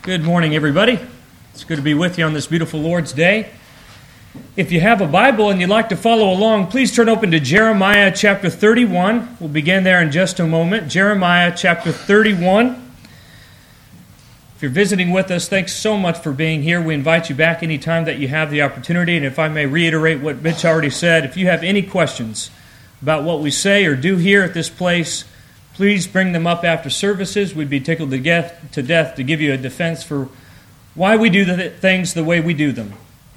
Good morning, everybody. It's good to be with you on this beautiful Lord's Day. If you have a Bible and you'd like to follow along, please turn open to Jeremiah chapter 31. We'll begin there in just a moment. Jeremiah chapter 31. If you're visiting with us, thanks so much for being here. We invite you back anytime that you have the opportunity. And if I may reiterate what Mitch already said, if you have any questions about what we say or do here at this place, please bring them up after services. We'd be tickled to death to give you a defense for why we do the things the way we do them.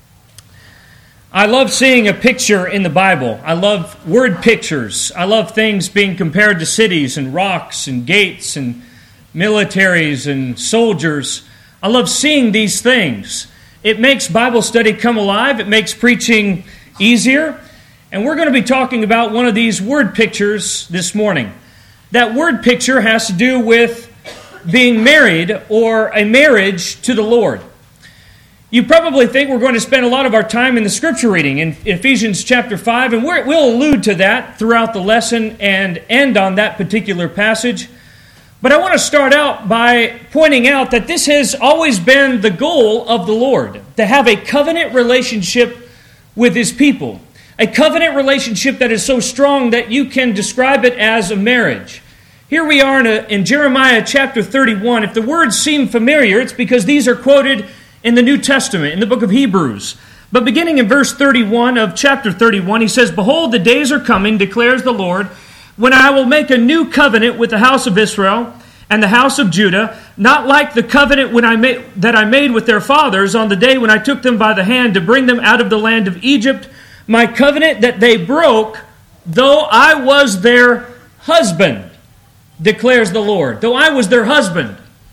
I love seeing a picture in the Bible. I love word pictures. I love things being compared to cities and rocks and gates and militaries and soldiers. I love seeing these things. It makes Bible study come alive. It makes preaching easier. And we're going to be talking about one of these word pictures this morning. That word picture has to do with being married or a marriage to the Lord. You probably think we're going to spend a lot of our time in the scripture reading in Ephesians chapter 5, and we'll allude to that throughout the lesson and end on that particular passage. But I want to start out by pointing out that this has always been the goal of the Lord, to have a covenant relationship with His people. A covenant relationship that is so strong that you can describe it as a marriage. Here we are in Jeremiah chapter 31. If the words seem familiar, it's because these are quoted in the New Testament, in the book of Hebrews. But beginning in verse 31 of chapter 31, he says, "Behold, the days are coming, declares the Lord, when I will make a new covenant with the house of Israel and the house of Judah, not like the covenant that I made with their fathers on the day when I took them by the hand to bring them out of the land of Egypt, my covenant that they broke, though I was their husband, declares the Lord." Though I was their husband.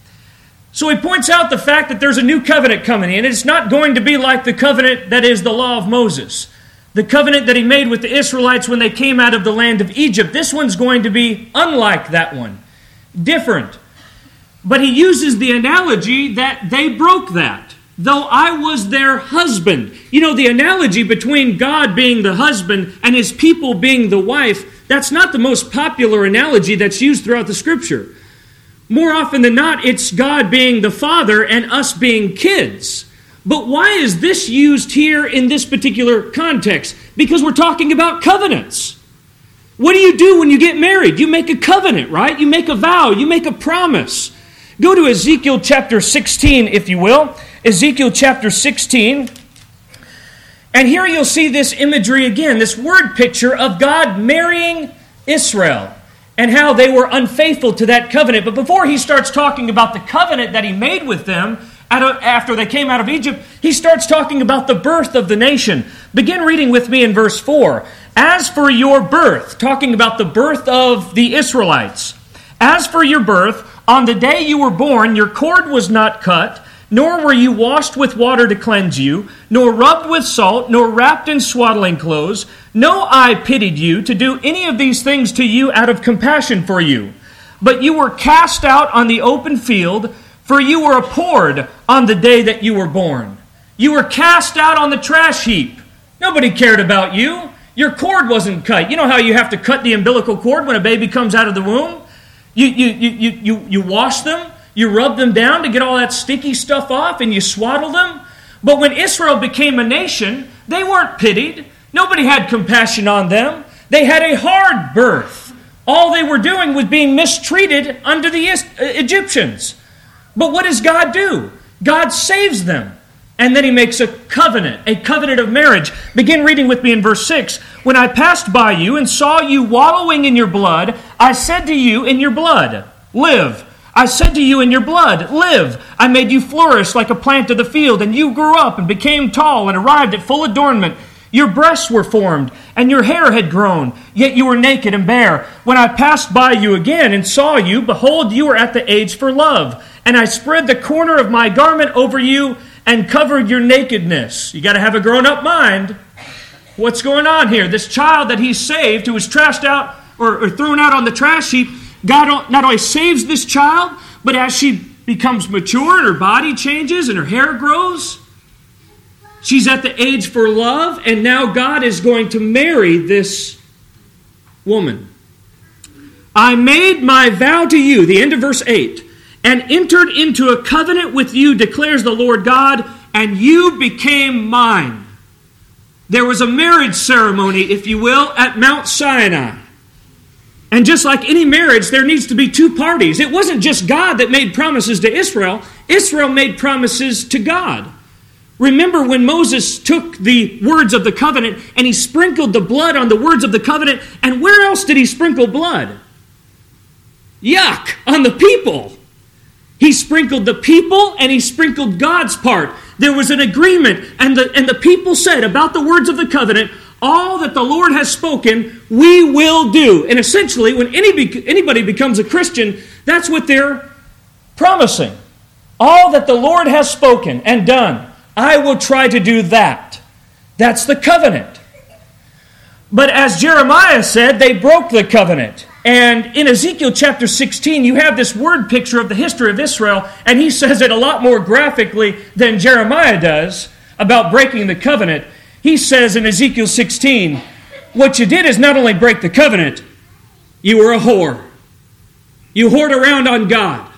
So he points out the fact that there's a new covenant coming in. It's not going to be like the covenant that is the law of Moses. The covenant that he made with the Israelites when they came out of the land of Egypt. This one's going to be unlike that one. Different. But he uses the analogy that they broke that. Though I was their husband. You know, the analogy between God being the husband and His people being the wife, that's not the most popular analogy that's used throughout the Scripture. More often than not, it's God being the father and us being kids. But why is this used here in this particular context? Because we're talking about covenants. What do you do when you get married? You make a covenant, right? You make a vow. You make a promise. Go to Ezekiel chapter 16, if you will. Ezekiel chapter 16. And here you'll see this imagery again, this word picture of God marrying Israel and how they were unfaithful to that covenant. But before he starts talking about the covenant that he made with them after they came out of Egypt, he starts talking about the birth of the nation. Begin reading with me in verse 4. "As for your birth," talking about the birth of the Israelites, "as for your birth, on the day you were born, your cord was not cut, nor were you washed with water to cleanse you, nor rubbed with salt, nor wrapped in swaddling clothes. No eye pitied you to do any of these things to you out of compassion for you. But you were cast out on the open field, for you were abhorred on the day that you were born." You were cast out on the trash heap. Nobody cared about you. Your cord wasn't cut. You know how you have to cut the umbilical cord when a baby comes out of the womb? You wash them. You rub them down to get all that sticky stuff off, and you swaddle them. But when Israel became a nation, they weren't pitied. Nobody had compassion on them. They had a hard birth. All they were doing was being mistreated under the Egyptians. But what does God do? God saves them. And then He makes a covenant of marriage. Begin reading with me in verse 6. "When I passed by you and saw you wallowing in your blood, I said to you, in your blood, live. I said to you, in your blood, live. I made you flourish like a plant of the field, and you grew up and became tall and arrived at full adornment. Your breasts were formed, and your hair had grown, yet you were naked and bare. When I passed by you again and saw you, behold, you were at the age for love. And I spread the corner of my garment over you and covered your nakedness." You got to have a grown-up mind. What's going on here? This child that He saved, who was trashed out or thrown out on the trash heap, God not only saves this child, but as she becomes mature and her body changes and her hair grows, she's at the age for love, and now God is going to marry this woman. "I made my vow to you," the end of verse 8, and entered into a covenant with you, declares the Lord God, and you became mine. There was a marriage ceremony, if you will, at Mount Sinai. And just like any marriage, there needs to be two parties. It wasn't just God that made promises to Israel. Israel made promises to God. Remember when Moses took the words of the covenant and he sprinkled the blood on the words of the covenant, and where else did he sprinkle blood? Yuck, on the people. He sprinkled the people and he sprinkled God's part. There was an agreement, and the people said about the words of the covenant, all that the Lord has spoken, we will do. And essentially, when anybody becomes a Christian, that's what they're promising. All that the Lord has spoken and done, I will try to do that. That's the covenant. But as Jeremiah said, they broke the covenant. And in Ezekiel chapter 16, you have this word picture of the history of Israel, and he says it a lot more graphically than Jeremiah does about breaking the covenant. He says in Ezekiel 16, what you did is not only break the covenant, you were a whore. You whored around on God.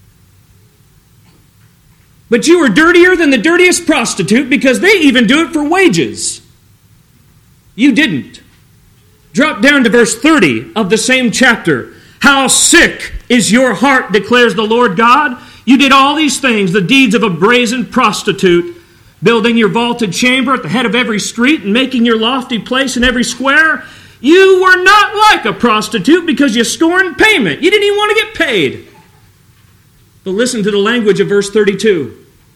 But you were dirtier than the dirtiest prostitute because they even do it for wages. You didn't. Drop down to verse 30 of the same chapter. How sick is your heart, declares the Lord God. You did all these things, the deeds of a brazen prostitute, building your vaulted chamber at the head of every street and making your lofty place in every square. You were not like a prostitute because you scorned payment. You didn't even want to get paid. But listen to the language of verse 32.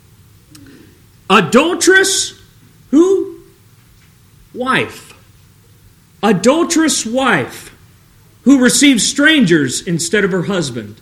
Adulterous, who? Wife. Adulterous wife who receives strangers instead of her husband.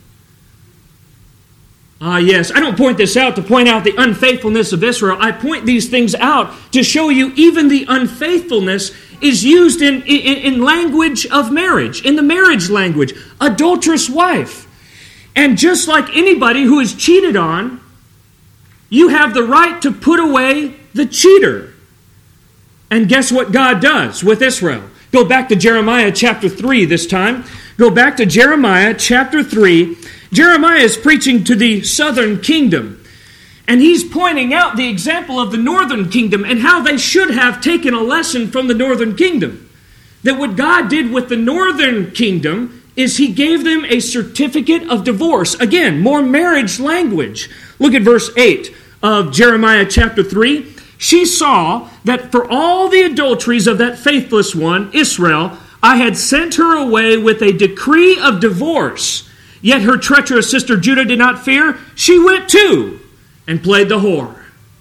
Ah, yes, I don't point this out to point out the unfaithfulness of Israel. I point these things out to show you even the unfaithfulness is used in language of marriage, in the marriage language. Adulterous wife. And just like anybody who is cheated on, you have the right to put away the cheater. And guess what God does with Israel? Go back to Jeremiah chapter 3 this time. Go back to Jeremiah chapter 3. Jeremiah is preaching to the southern kingdom. And he's pointing out the example of the northern kingdom and how they should have taken a lesson from the northern kingdom. That what God did with the northern kingdom is he gave them a certificate of divorce. Again, more marriage language. Look at verse 8 of Jeremiah chapter 3. She saw that for all the adulteries of that faithless one, Israel, I had sent her away with a decree of divorce. Yet her treacherous sister Judah did not fear. She went too and played the whore.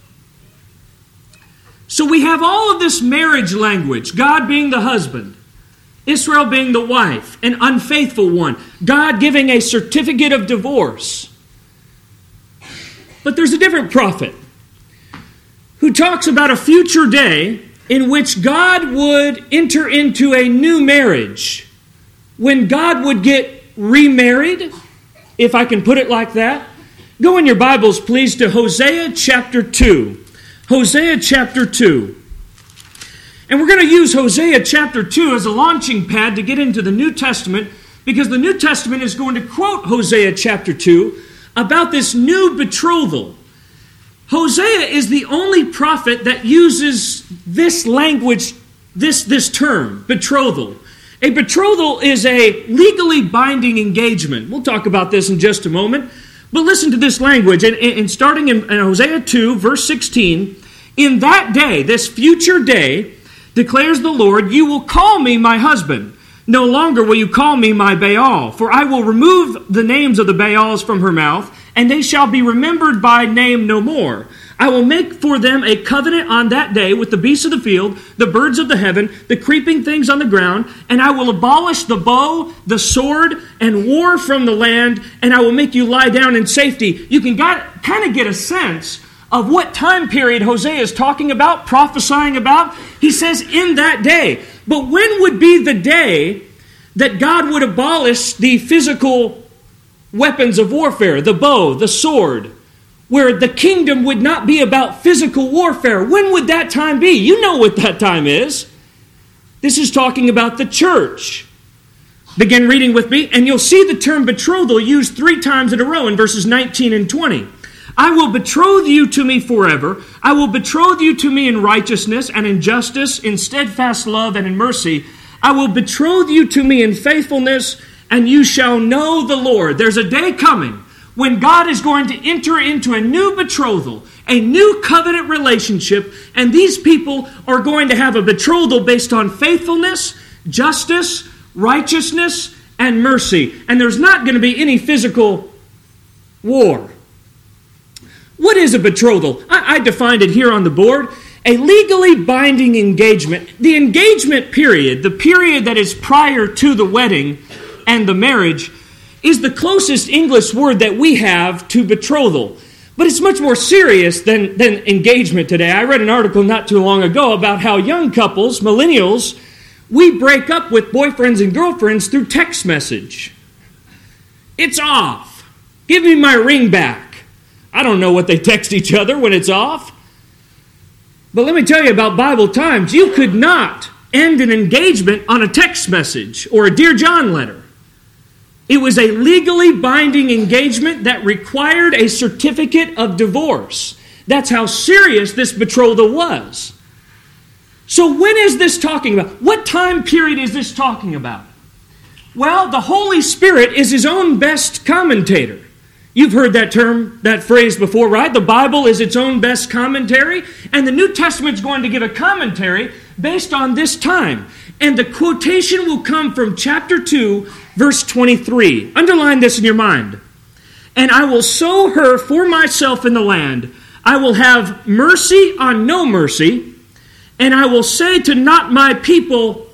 So we have all of this marriage language, God being the husband, Israel being the wife, an unfaithful one, God giving a certificate of divorce. But there's a different prophet who talks about a future day in which God would enter into a new marriage, when God would get remarried, if I can put it like that. Go in your Bibles, please, to Hosea chapter 2. Hosea chapter 2. And we're going to use Hosea chapter 2 as a launching pad to get into the New Testament, because the New Testament is going to quote Hosea chapter 2 about this new betrothal. Hosea is the only prophet that uses this language, this term, betrothal. A betrothal is a legally binding engagement. We'll talk about this in just a moment. But listen to this language. And starting in Hosea 2, verse 16, in that day, this future day, declares the Lord, you will call me my husband. No longer will you call me my Baal, for I will remove the names of the Baals from her mouth, and they shall be remembered by name no more. I will make for them a covenant on that day with the beasts of the field, the birds of the heaven, the creeping things on the ground, and I will abolish the bow, the sword, and war from the land, and I will make you lie down in safety. You can kind of get a sense of what time period Hosea is talking about, prophesying about. He says, in that day. But when would be the day that God would abolish the physical weapons of warfare, the bow, the sword, where the kingdom would not be about physical warfare? When would that time be? You know what that time is. This is talking about the church. Begin reading with me, and you'll see the term betrothal used 3 times in a row in verses 19 and 20. I will betroth you to me forever. I will betroth you to me in righteousness and in justice, in steadfast love and in mercy. I will betroth you to me in faithfulness, and you shall know the Lord. There's a day coming when God is going to enter into a new betrothal, a new covenant relationship, and these people are going to have a betrothal based on faithfulness, justice, righteousness, and mercy. And there's not going to be any physical war. What is a betrothal? I defined it here on the board. A legally binding engagement. The engagement period, the period that is prior to the wedding and the marriage, is the closest English word that we have to betrothal. But it's much more serious than engagement today. I read an article not too long ago about how young couples, millennials, we break up with boyfriends and girlfriends through text message. It's off. Give me my ring back. I don't know what they text each other when it's off. But let me tell you about Bible times. You could not end an engagement on a text message or a Dear John letter. It was a legally binding engagement that required a certificate of divorce. That's how serious this betrothal was. So when is this talking about? What time period is this talking about? Well, the Holy Spirit is His own best commentator. You've heard that term, that phrase before, right? The Bible is its own best commentary, and the New Testament's going to give a commentary based on this time. And the quotation will come from chapter 2, verse 23. Underline this in your mind. And I will sow her for myself in the land. I will have mercy on no mercy, and I will say to not my people,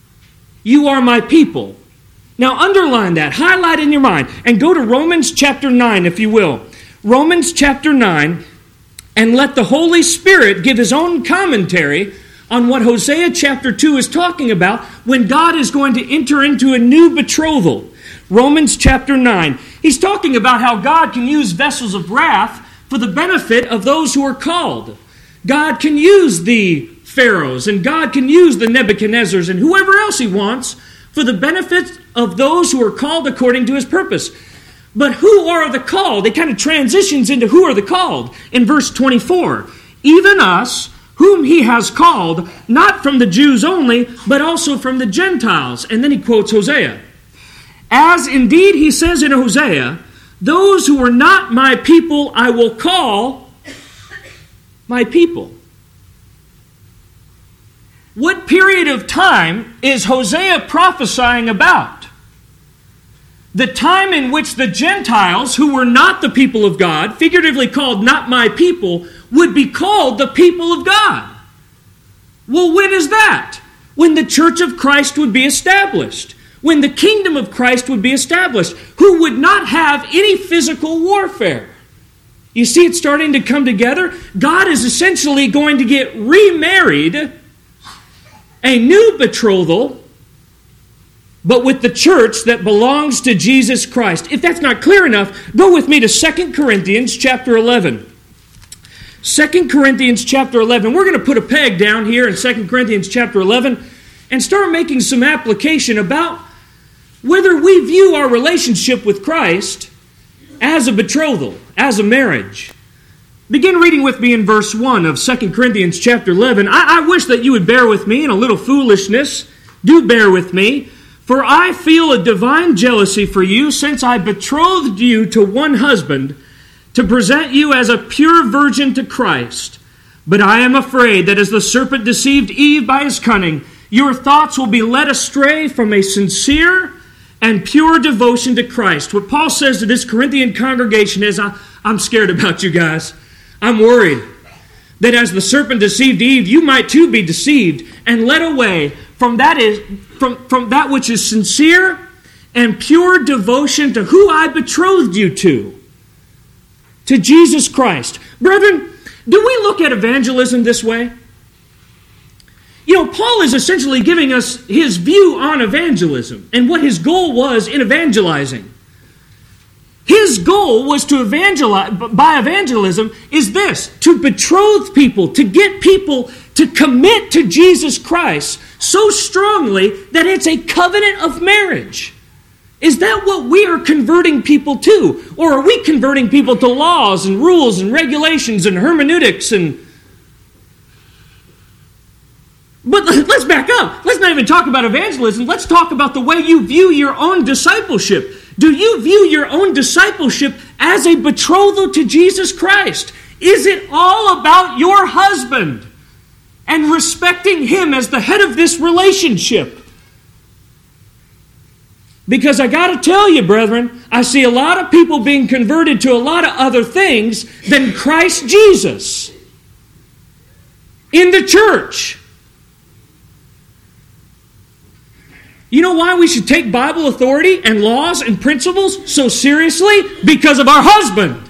you are my people. Now underline that, highlight in your mind, and go to Romans chapter 9, if you will. Romans chapter 9, and let the Holy Spirit give His own commentary on what Hosea chapter 2 is talking about when God is going to enter into a new betrothal. Romans chapter 9. He's talking about how God can use vessels of wrath for the benefit of those who are called. God can use the Pharaohs, and God can use the Nebuchadnezzars and whoever else He wants for the benefit of those who are called according to His purpose. But who are the called? It kind of transitions into who are the called in verse 24. Even us, whom He has called, not from the Jews only, but also from the Gentiles. And then he quotes Hosea. As indeed He says in Hosea, those who are not my people I will call my people. What period of time is Hosea prophesying about? The time in which the Gentiles, who were not the people of God, figuratively called not my people, would be called the people of God. Well, when is that? When the church of Christ would be established. When the kingdom of Christ would be established. Who would not have any physical warfare. You see it starting to come together? God is essentially going to get remarried, a new betrothal, but with the church that belongs to Jesus Christ. If that's not clear enough, go with me to 2 Corinthians chapter 11. 2 Corinthians chapter 11. We're going to put a peg down here in 2 Corinthians chapter 11 and start making some application about whether we view our relationship with Christ as a betrothal, as a marriage. Begin reading with me in verse 1 of 2 Corinthians chapter 11. I wish that you would bear with me in a little foolishness. Do bear with me. For I feel a divine jealousy for you, since I betrothed you to one husband, to present you as a pure virgin to Christ. But I am afraid that as the serpent deceived Eve by his cunning, your thoughts will be led astray from a sincere and pure devotion to Christ. What Paul says to this Corinthian congregation is, I'm scared about you guys. I'm worried that as the serpent deceived Eve, you might too be deceived and led away from that which is sincere and pure devotion to who I betrothed you to Jesus Christ. Brethren, do we look at evangelism this way? You know, Paul is essentially giving us his view on evangelism and what his goal was in evangelizing. His goal was to evangelize, by evangelism, is this: to betroth people, to get people to commit to Jesus Christ so strongly that it's a covenant of marriage. Is that what we are converting people to? Or are we converting people to laws and rules and regulations and hermeneutics and... But let's back up. Let's not even talk about evangelism. Let's talk about the way you view your own discipleship. Do you view your own discipleship as a betrothal to Jesus Christ? Is it all about your husband and respecting him as the head of this relationship? Because I got to tell you, brethren, I see a lot of people being converted to a lot of other things than Christ Jesus in the church. You know why we should take Bible authority and laws and principles so seriously? Because of our husband.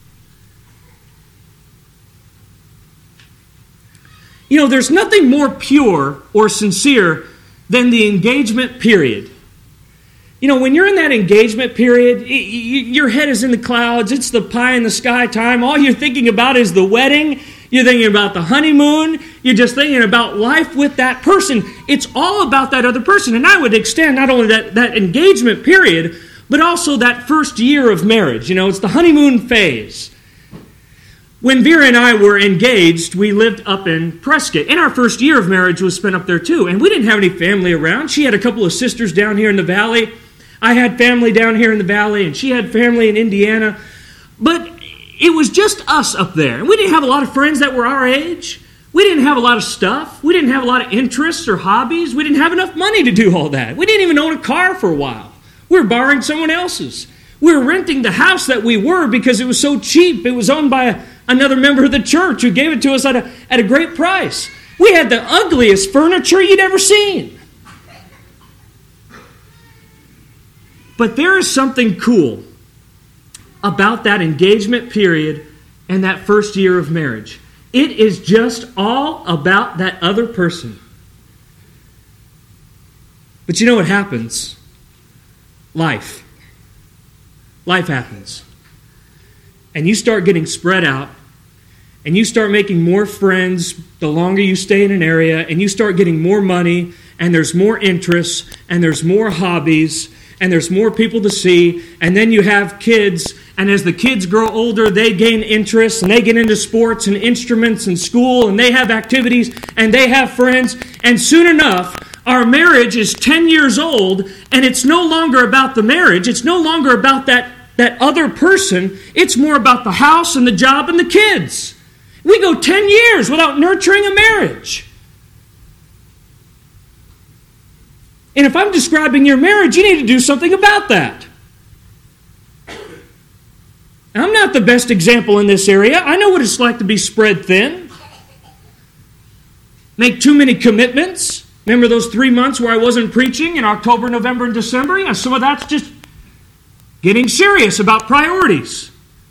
You know, there's nothing more pure or sincere than the engagement period. You know, when you're in that engagement period, your head is in the clouds. It's the pie in the sky time. All you're thinking about is the wedding. You're thinking about the honeymoon. You're just thinking about life with that person. It's all about that other person. And I would extend not only that engagement period, but also that first year of marriage. You know, it's the honeymoon phase. When Vera and I were engaged, we lived up in Prescott. And our first year of marriage was spent up there too. And we didn't have any family around. She had a couple of sisters down here in the valley. I had family down here in the valley, and she had family in Indiana. But it was just us up there. And we didn't have a lot of friends that were our age. We didn't have a lot of stuff. We didn't have a lot of interests or hobbies. We didn't have enough money to do all that. We didn't even own a car for a while. We were borrowing someone else's. We were renting the house that we were because it was so cheap. It was owned by another member of the church who gave it to us at a great price. We had the ugliest furniture you'd ever seen. But there is something cool about that engagement period and that first year of marriage. It is just all about that other person. But you know what happens? Life. Life happens. And you start getting spread out, and you start making more friends the longer you stay in an area, and you start getting more money, and there's more interests, and there's more hobbies, and there's more people to see, and then you have kids, and as the kids grow older, they gain interests, and they get into sports and instruments and school, and they have activities, and they have friends, and soon enough, our marriage is 10 years old, and it's no longer about the marriage, it's no longer about that other person, it's more about the house and the job and the kids. We go 10 years without nurturing a marriage. And if I'm describing your marriage, you need to do something about that. I'm not the best example in this area. I know what it's like to be spread thin. Make too many commitments. Remember those 3 months where I wasn't preaching in October, November, and December? Yeah, some of that's just getting serious about priorities.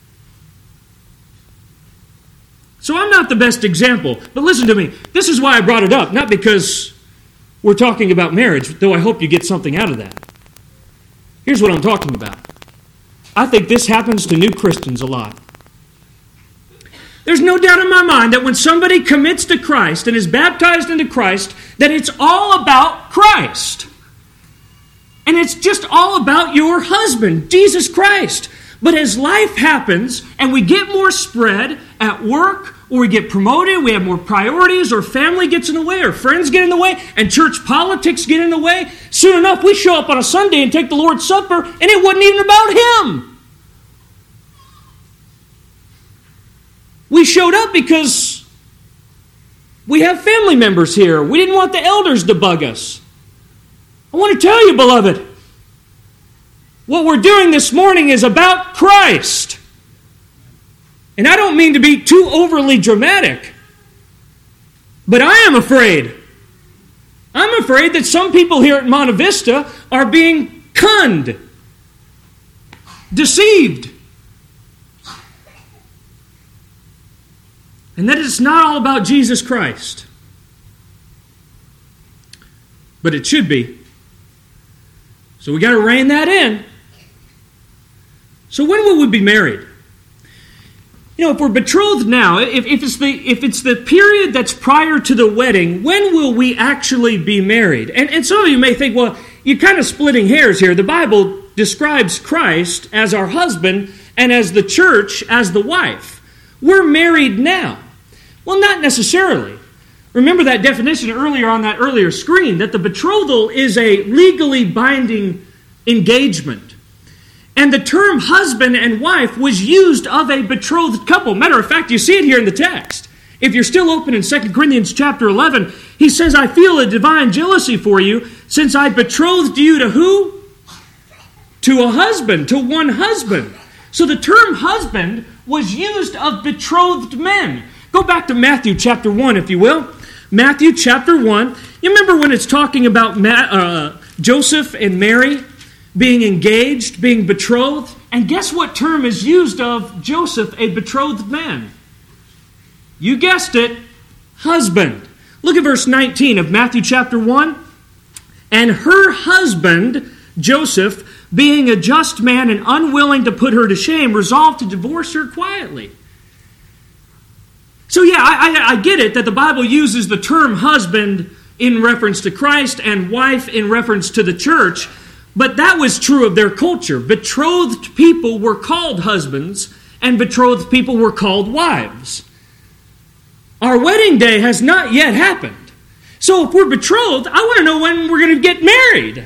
So I'm not the best example. But listen to me. This is why I brought it up. Not because we're talking about marriage, though I hope you get something out of that. Here's what I'm talking about. I think this happens to new Christians a lot. There's no doubt in my mind that when somebody commits to Christ and is baptized into Christ, that it's all about Christ. And it's just all about your husband, Jesus Christ. But as life happens and we get more spread at work, or we get promoted, we have more priorities, or family gets in the way, or friends get in the way, and church politics get in the way, soon enough we show up on a Sunday and take the Lord's Supper, and it wasn't even about Him. We showed up because we have family members here. We didn't want the elders to bug us. I want to tell you, beloved, what we're doing this morning is about Christ. And I don't mean to be too overly dramatic, but I am afraid. I'm afraid that some people here at Monte Vista are being conned, deceived. And that it's not all about Jesus Christ. But it should be. So we got to rein that in. So when will we be married? You know, if we're betrothed now, if it's the period that's prior to the wedding, when will we actually be married? And some of you may think, well, you're kind of splitting hairs here. The Bible describes Christ as our husband and as the church as the wife. We're married now. Well, not necessarily. Remember that definition earlier on that earlier screen, that the betrothal is a legally binding engagement. And the term husband and wife was used of a betrothed couple. Matter of fact, you see it here in the text. If you're still open in 2 Corinthians chapter 11, he says, I feel a divine jealousy for you, since I betrothed you to who? To a husband, to one husband. So the term husband was used of betrothed men. Go back to Matthew chapter 1, if you will. Matthew chapter 1. You remember when it's talking about Joseph and Mary being engaged, being betrothed? And guess what term is used of Joseph, a betrothed man? You guessed it, husband. Look at verse 19 of Matthew chapter 1. And her husband, Joseph, being a just man and unwilling to put her to shame, resolved to divorce her quietly. So yeah, I get it that the Bible uses the term husband in reference to Christ and wife in reference to the church, but that was true of their culture. Betrothed people were called husbands and betrothed people were called wives. Our wedding day has not yet happened. So if we're betrothed, I want to know when we're going to get married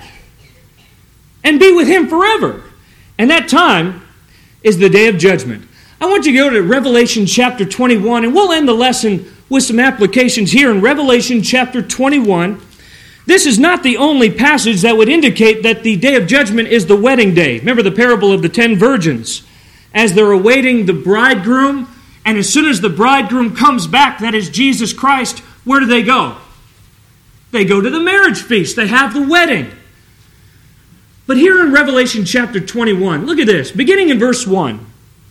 and be with Him forever. And that time is the day of judgment. I want you to go to Revelation chapter 21, and we'll end the lesson with some applications here in Revelation chapter 21. This is not the only passage that would indicate that the day of judgment is the wedding day. Remember the parable of the 10 virgins. As they're awaiting the bridegroom, and as soon as the bridegroom comes back, that is Jesus Christ, where do they go? They go to the marriage feast. They have the wedding. But here in Revelation chapter 21, look at this, beginning in verse 1.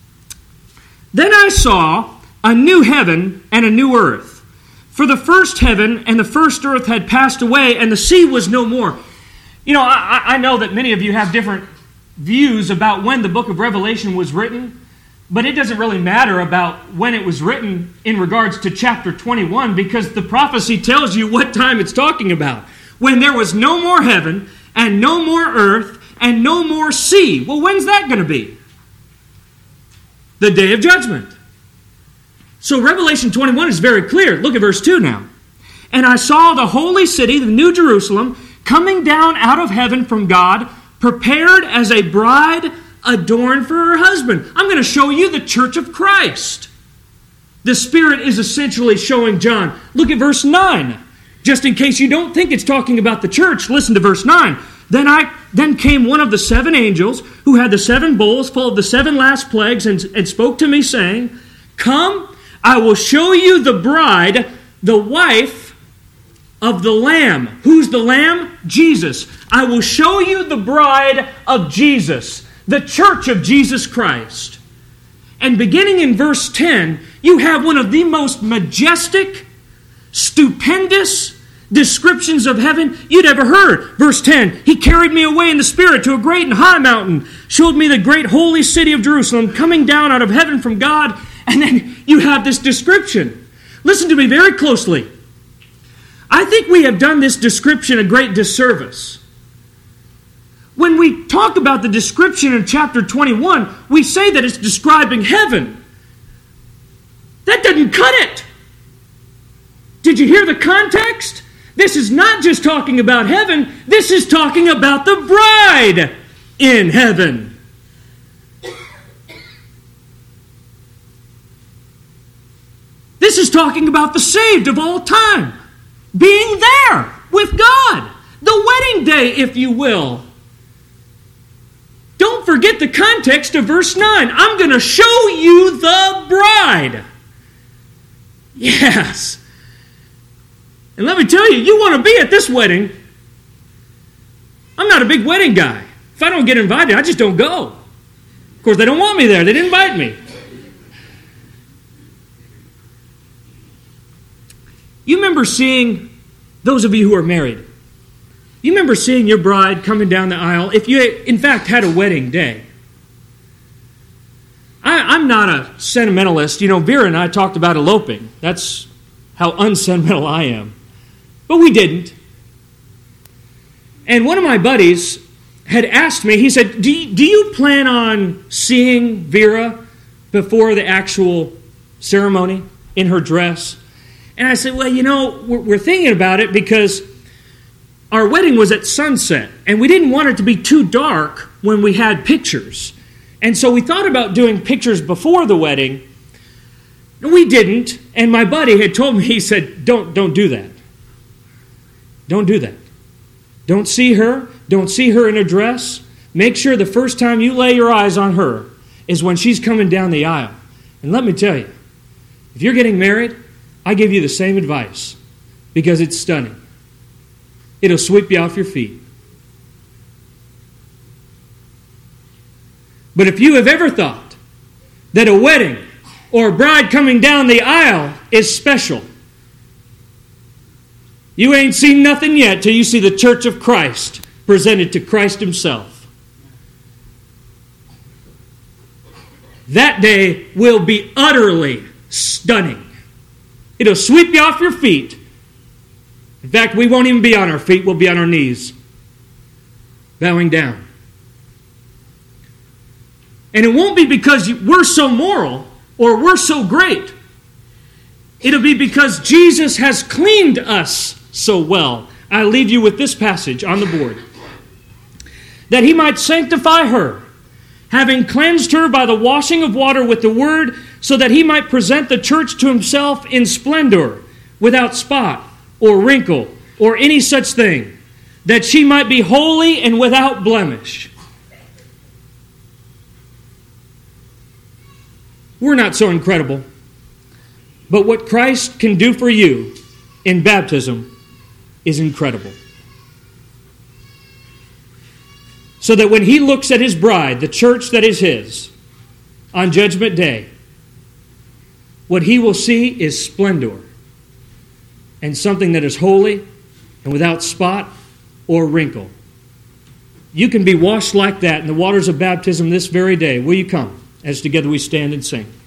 Then I saw a new heaven and a new earth. For the first heaven and the first earth had passed away, and the sea was no more. You know, I know that many of you have different views about when the book of Revelation was written, but it doesn't really matter about when it was written in regards to chapter 21, because the prophecy tells you what time it's talking about. When there was no more heaven and no more earth and no more sea. Well, when's that going to be? The day of judgment. So Revelation 21 is very clear. Look at verse 2 now. And I saw the holy city, the New Jerusalem, coming down out of heaven from God, prepared as a bride adorned for her husband. I'm going to show you the church of Christ. The Spirit is essentially showing John. Look at verse 9. Just in case you don't think it's talking about the church, listen to verse 9. Then came one of the 7 angels who had the 7 bowls full of the 7 last plagues and spoke to me, saying, Come, I will show you the bride, the wife of the Lamb. Who's the Lamb? Jesus. I will show you the bride of Jesus, the church of Jesus Christ. And beginning in verse 10, you have one of the most majestic, stupendous descriptions of heaven you'd ever heard. Verse 10, He carried me away in the Spirit to a great and high mountain, showed me the great holy city of Jerusalem coming down out of heaven from God. And then you have this description. Listen to me very closely. I think we have done this description a great disservice. When we talk about the description in chapter 21, we say that it's describing heaven. That doesn't cut it. Did you hear the context? This is not just talking about heaven. This is talking about the bride in heaven. This is talking about the saved of all time being there with God. The wedding day, if you will. Don't forget the context of verse 9. I'm going to show you the bride. Yes. And let me tell you, you want to be at this wedding. I'm not a big wedding guy. If I don't get invited, I just don't go. Of course, they don't want me there. They didn't invite me. You remember seeing, those of you who are married, you remember seeing your bride coming down the aisle, if you, in fact, had a wedding day. I'm not a sentimentalist. You know, Vera and I talked about eloping. That's how unsentimental I am. But we didn't. And one of my buddies had asked me, he said, do you plan on seeing Vera before the actual ceremony in her dress? And I said, well, you know, we're thinking about it because our wedding was at sunset, and we didn't want it to be too dark when we had pictures. And so we thought about doing pictures before the wedding. We didn't, and my buddy had told me, he said, don't do that. Don't do that. Don't see her in a dress. Make sure the first time you lay your eyes on her is when she's coming down the aisle. And let me tell you, if you're getting married, I give you the same advice because it's stunning. It'll sweep you off your feet. But if you have ever thought that a wedding or a bride coming down the aisle is special, you ain't seen nothing yet till you see the Church of Christ presented to Christ Himself. That day will be utterly stunning. It'll sweep you off your feet. In fact, we won't even be on our feet. We'll be on our knees, bowing down. And it won't be because we're so moral or we're so great. It'll be because Jesus has cleaned us so well. I leave you with this passage on the board. That He might sanctify her, having cleansed her by the washing of water with the word, so that He might present the church to Himself in splendor, without spot or wrinkle or any such thing, that she might be holy and without blemish. We're not so incredible, but what Christ can do for you in baptism is incredible. So that when He looks at His bride, the church that is His, on Judgment Day, what He will see is splendor and something that is holy and without spot or wrinkle. You can be washed like that in the waters of baptism this very day. Will you come as together we stand and sing?